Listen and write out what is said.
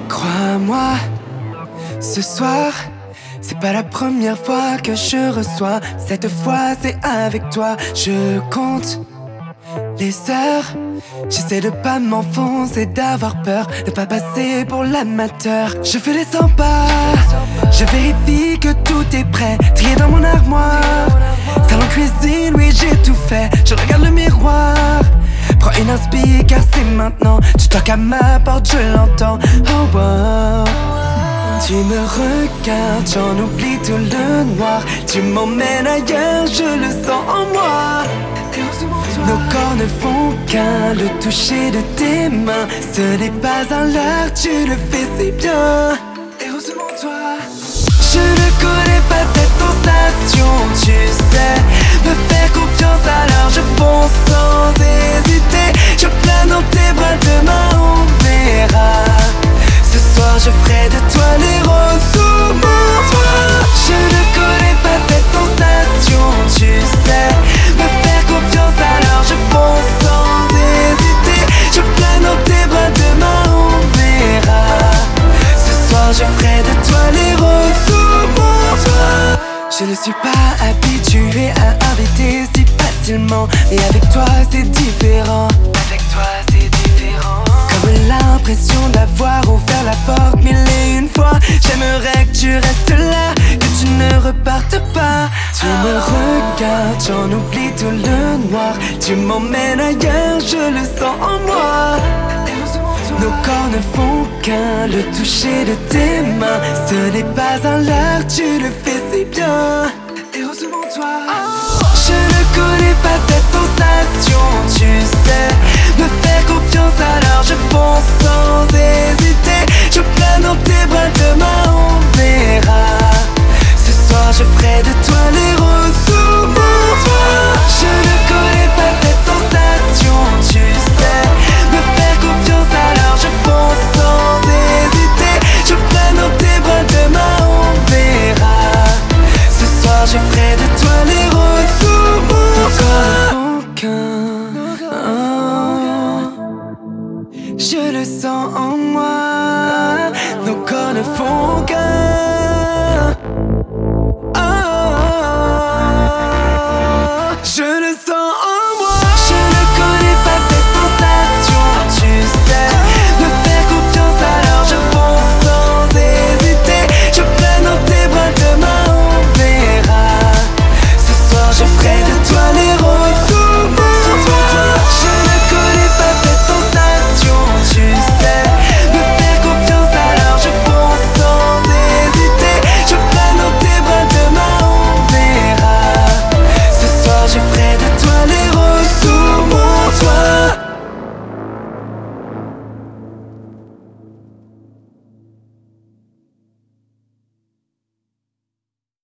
Crois-moi, ce soir, c'est pas la première fois que je reçois. Cette fois, c'est avec toi. Je compte les heures. J'essaie de pas m'enfoncer, d'avoir peur, de pas passer pour l'amateur. Je fais les 100 pas, je vérifie que tout est prêt. Trié dans mon armoire, salon, cuisine, oui j'ai tout fait. Je regarde le miroir, prends une inspi car c'est maintenant. Tu toques à ma porte, je l'entends. Oh wow. Tu me regardes, j'en oublie tout le noir. Tu m'emmènes ailleurs, je le sens en moi. Nos corps ne font qu'un, le toucher de tes mains. Ce n'est pas un leurre, tu le fais si bien. Heureusement toi. Je ne connais pas cette sensation, tu sais. Me faire confiance alors je fonce sans hésiter. Je plane dans tes bras, demain on verra. Ce soir je ferai de toi l'héros sous mon toit. Je ne connais pas cette sensation, tu sais. Me faire confiance alors je fonce sans hésiter. Je plane dans tes bras, demain on verra. Ce soir je ferai de toi l'héros sous mon toit. Je ne suis pas habitué à inviter si facilement, mais avec toi c'est différent. Avec toi c'est différent. Comme l'impression d'avoir ouvert la porte mille et une fois. J'aimerais que tu restes là, que tu ne repartes pas. Tu me regardes, j'en oublie tout le noir. Tu m'emmènes ailleurs, je le sens en moi. Nos corps ne font qu'un, le toucher de tes mains. Ce n'est pas un leurre, tu le fais si bien. Heureusement toi. Je ne connais pas cette sensation, tu sais. Me faire confiance alors je fonce sans hésiter. Je plane dans tes bras, demain on verra. Ce soir je ferai de toi l'héros sous mon toit. Je ne connais pas cette sensation, tu sais. Me faire confiance alors je fonce sans hésiter. Je plane dans tes bras, demain on verra. Ce soir je ferai de toi l'héros sous mon toit. Je le sens en moi. Nos corps ne font qu'un.